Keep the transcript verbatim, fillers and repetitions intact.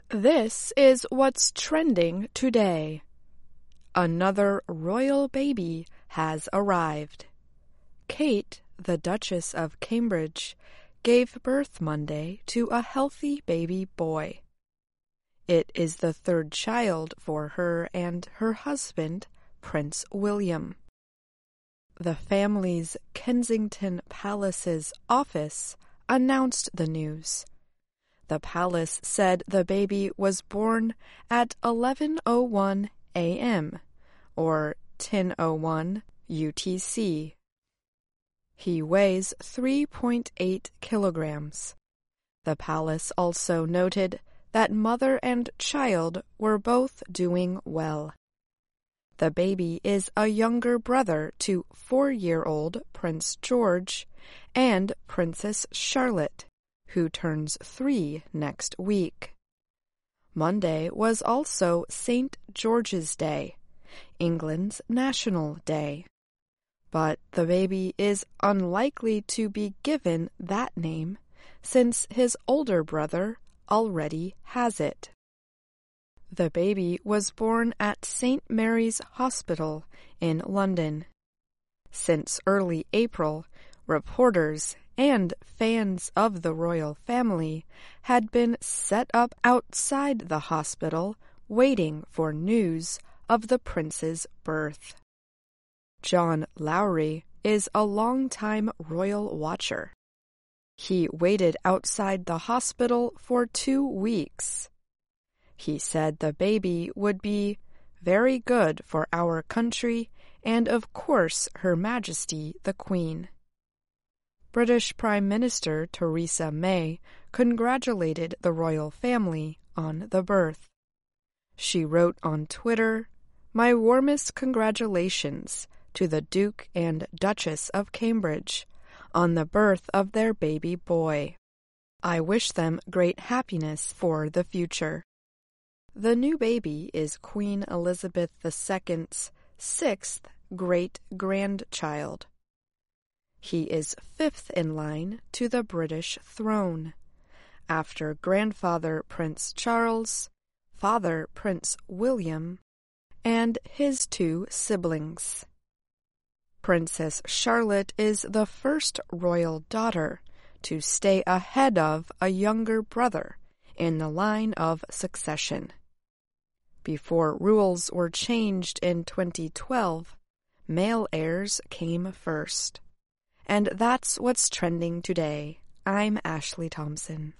This is what's trending today. Another royal baby has arrived. Kate, the Duchess of Cambridge, gave birth Monday to a healthy baby boy. It is the third child for her and her husband, Prince William. The family's Kensington Palace's office announced the news. The palace said the baby was born at eleven oh one a m or ten oh one U T C. He weighs three point eight kilograms. The palace also noted that mother and child were both doing well. The baby is a younger brother to four-year-old Prince George and Princess Charlotte, who turns three next week. Monday was also Saint George's Day, England's national day. But the baby is unlikely to be given that name since his older brother already has it. The baby was born at Saint Mary's Hospital in London. Since early April, reporters and fans of the royal family had been set up outside the hospital waiting for news of the prince's birth. John Lowry is a longtime royal watcher. He waited outside the hospital for two weeks. He said the baby would be very good for our country and, of course, Her Majesty the Queen. British Prime Minister Theresa May congratulated the royal family on the birth. She wrote on Twitter, "My warmest congratulations to the Duke and Duchess of Cambridge on the birth of their baby boy. I wish them great happiness for the future." The new baby is Queen Elizabeth the Second's sixth great-grandchild. He is fifth in line to the British throne, after grandfather Prince Charles, father Prince William, and his two siblings. Princess Charlotte is the first royal daughter to stay ahead of a younger brother in the line of succession. Before rules were changed in twenty twelve, male heirs came first. And that's what's trending today. I'm Ashley Thompson.